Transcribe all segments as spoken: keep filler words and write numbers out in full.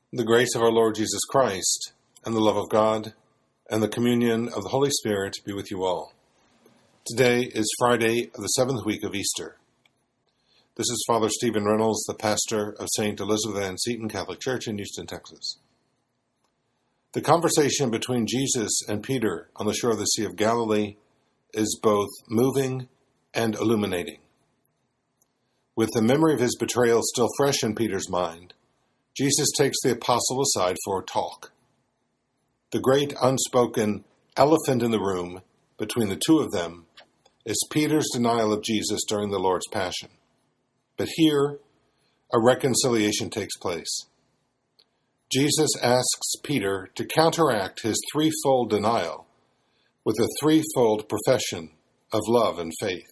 The grace of our Lord Jesus Christ, and the love of God, and the communion of the Holy Spirit be with you all. Today is Friday of the seventh week of Easter. This is Father Stephen Reynolds, the pastor of Saint Elizabeth Ann Seton Catholic Church in Houston, Texas. The conversation between Jesus and Peter on the shore of the Sea of Galilee is both moving and illuminating. With the memory of his betrayal still fresh in Peter's mind, Jesus takes the apostle aside for a talk. The great unspoken elephant in the room between the two of them is Peter's denial of Jesus during the Lord's Passion. But here, a reconciliation takes place. Jesus asks Peter to counteract his threefold denial with a threefold profession of love and faith.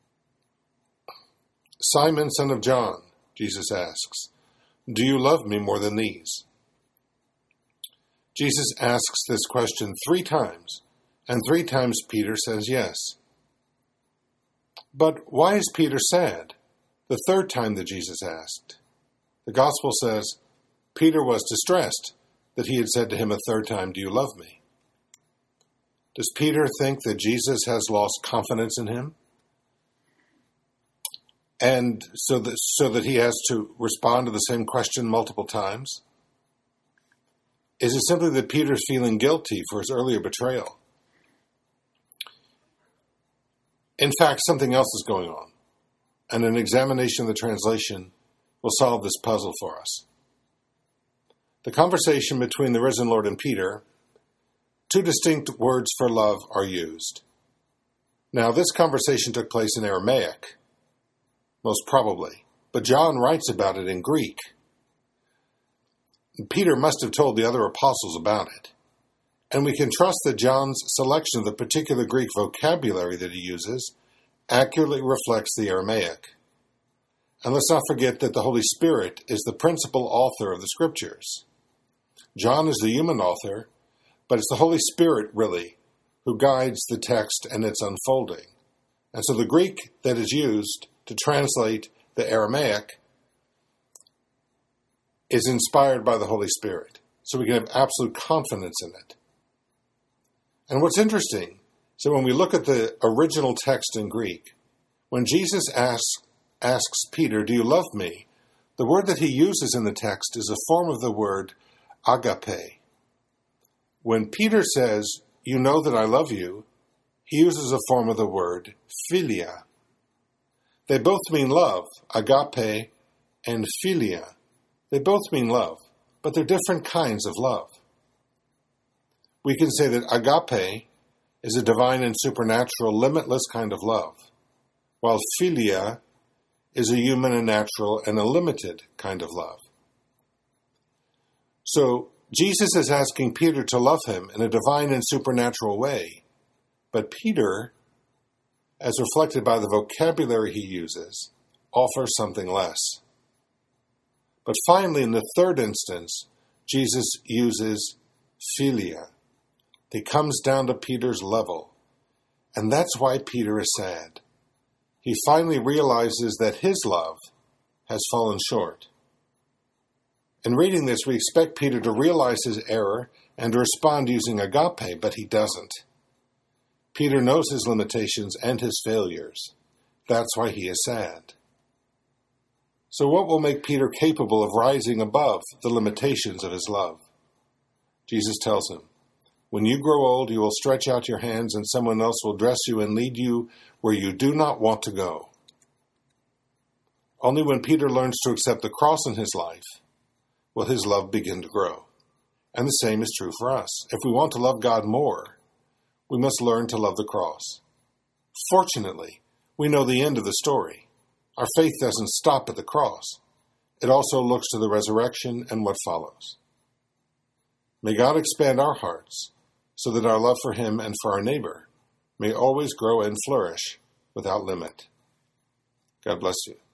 "Simon, son of John," Jesus asks, "do you love me more than these?" Jesus asks this question three times, and three times Peter says yes. But why is Peter sad the third time that Jesus asked? The Gospel says Peter was distressed that he had said to him a third time, "Do you love me?" Does Peter think that Jesus has lost confidence in him? And so that, so that he has to respond to the same question multiple times? Is it simply that Peter's feeling guilty for his earlier betrayal? In fact, something else is going on, and an examination of the translation will solve this puzzle for us. The conversation between the risen Lord and Peter, two distinct words for love are used. Now, this conversation took place in Aramaic, most probably, but John writes about it in Greek. Peter must have told the other apostles about it, and we can trust that John's selection of the particular Greek vocabulary that he uses accurately reflects the Aramaic. And let's not forget that the Holy Spirit is the principal author of the Scriptures. John is the human author, but it's the Holy Spirit, really, who guides the text and its unfolding. And so the Greek that is used to translate the Aramaic is inspired by the Holy Spirit, so we can have absolute confidence in it. And what's interesting is that when we look at the original text in Greek, when Jesus asks, asks Peter, "Do you love me?" the word that he uses in the text is a form of the word agape. When Peter says, "You know that I love you," he uses a form of the word philia. They both mean love, agape and philia. They both mean love, but they're different kinds of love. We can say that agape is a divine and supernatural, limitless kind of love, while philia is a human and natural and a limited kind of love. So Jesus is asking Peter to love him in a divine and supernatural way, but Peter, as reflected by the vocabulary he uses, offers something less. But finally, in the third instance, Jesus uses philia. He comes down to Peter's level, and that's why Peter is sad. He finally realizes that his love has fallen short. In reading this, we expect Peter to realize his error and to respond using agape, but he doesn't. Peter knows his limitations and his failures. That's why he is sad. So what will make Peter capable of rising above the limitations of his love? Jesus tells him, "When you grow old, you will stretch out your hands and someone else will dress you and lead you where you do not want to go." Only when Peter learns to accept the cross in his life will his love begin to grow. And the same is true for us. If we want to love God more, we must learn to love the cross. Fortunately, we know the end of the story. Our faith doesn't stop at the cross. It also looks to the resurrection and what follows. May God expand our hearts so that our love for him and for our neighbor may always grow and flourish without limit. God bless you.